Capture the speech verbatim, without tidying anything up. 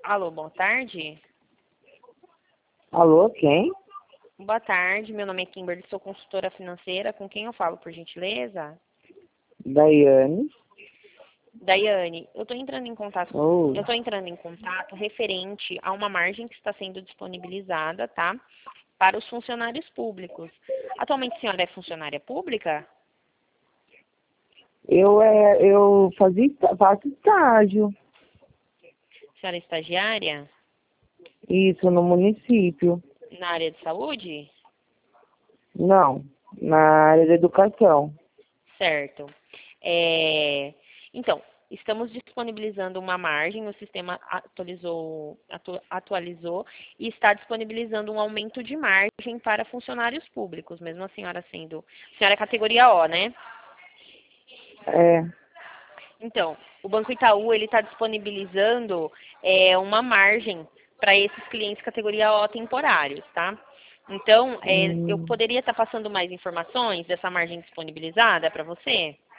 Alô, boa tarde. Alô, quem? Boa tarde, meu nome é Kimberly, sou consultora financeira. Com quem eu falo, por gentileza? Daiane. Daiane, eu estou entrando em contato, Oi. eu estou entrando em contato referente a uma margem que está sendo disponibilizada, tá? Para os funcionários públicos. Atualmente a senhora é funcionária pública? Eu, é, eu fazia, esta- faço estágio, A senhora é estagiária? isso, no município. Na área de saúde? Não, na área da educação. Certo. É, Então, estamos disponibilizando uma margem, o sistema atualizou, atu- atualizou e está disponibilizando um aumento de margem para funcionários públicos, mesmo a senhora sendo. A senhora é categoria O, né? É, Então, o Banco Itaú ele está disponibilizando é, uma margem para esses clientes categoria O temporários, tá? Então, é, eu hum, poderia estar passando mais informações dessa margem disponibilizada para você?